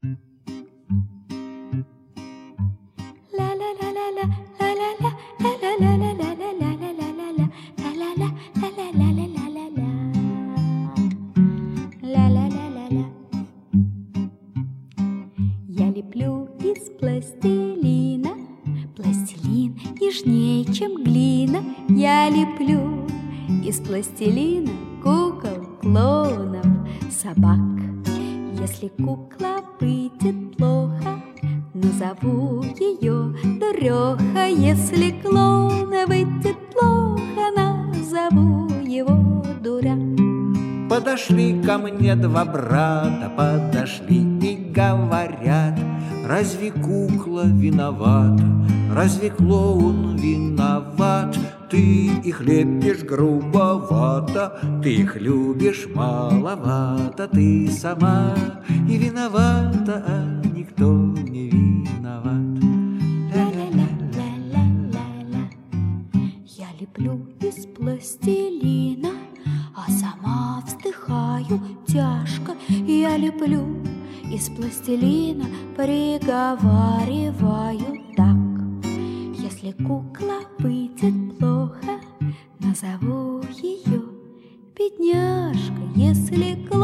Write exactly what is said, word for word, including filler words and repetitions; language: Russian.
Я леплю из пластилина, пластилин нежнее, чем глина. Я леплю из пластилина кукол, клоунов, собак. Если кукла выйдет плохо, назову ее дуреха. Если клоуна выйдет плохо, назову его дурак. Подошли ко мне два брата, подошли и говорят: разве кукла виновата, разве клоун виноват? Ты их лепишь грубовато, ты их любишь маловато. Ты сама и виновата, а никто не виноват. Ля-ля-ля-ля-ля-ля. Я леплю из пластилина, а сама вздыхаю тяжко. Я леплю из пластилина, приговариваю так: если кукла выйдет плохо, назову ее бедняжка. Если клоун